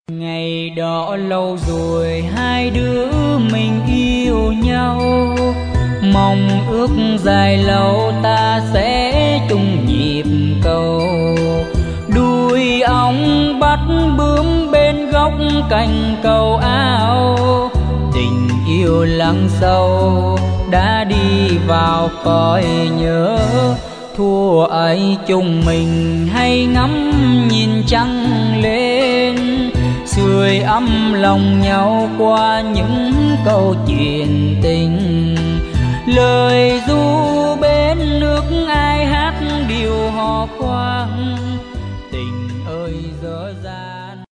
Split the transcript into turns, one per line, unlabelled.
Ngày đó lâu rồi hai đứa mình yêu nhau, mong ước dài lâu ta sẽ chung nhịp cầu. Đuôi ong bắt bướm bên góc cành cầu áo, tình yêu lắng sâu đã đi vào cõi nhớ. Thua ấy chung mình hay ngắm nhìn trăng lên, sưởi ấm lòng nhau qua những câu chuyện tình. Lời ru bên nước ai hát điều hò khoan,